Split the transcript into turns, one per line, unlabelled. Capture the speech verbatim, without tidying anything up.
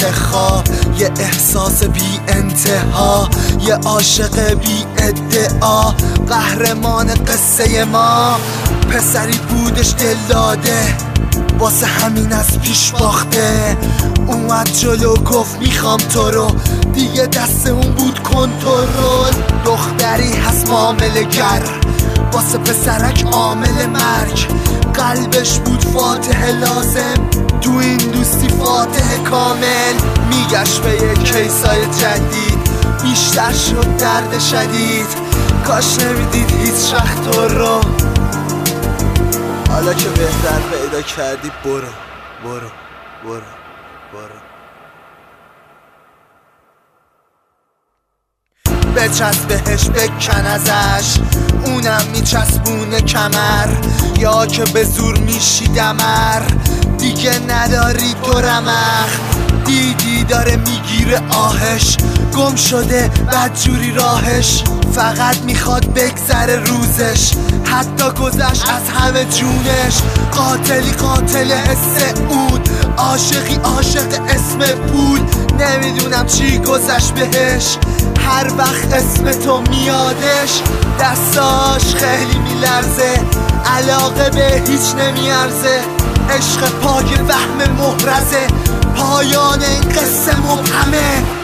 انتخاب، یه احساس بی انتها، یه عاشق بی ادعا، قهرمان قصه ما. پسری بودش دل داده، واسه همین از پیش باخته. اومد جلو گفت میخوام تو رو، دیگه دست اون بود کنترل. دختری هست معامله گر، واسه پسرک عامل مرگ. قلبش بود فاتح لازم، تو این دوستی فاتح کامل. میگشت به یک کیسای جدید، بیشتر شد درد شدید. کاش نمیدید هیچ وقت تو رو. حالا که بهتر پیدا کردی برو برو برو برو. بچسب بهش بکن ازش، اونم میچسبونه کمر. یا که به زور میشی دمر، دیگه نداری تو رمق. دیدی داره میگیره آهش، گم شده بدجوری راهش. فقط میخواد بگذره روزش، حتی گذشت از همه جونش. قاتلی قاتل حس اون، عاشقی عاشق اسم پول. نمیدونم چی گذشت بهش، هر وقت اسم تو میادش. دستاش خیلی میلرزه، علاقه به هیچ نمیارزه. عشق پاک وهم محرزه، پایان این قصه مبهمه.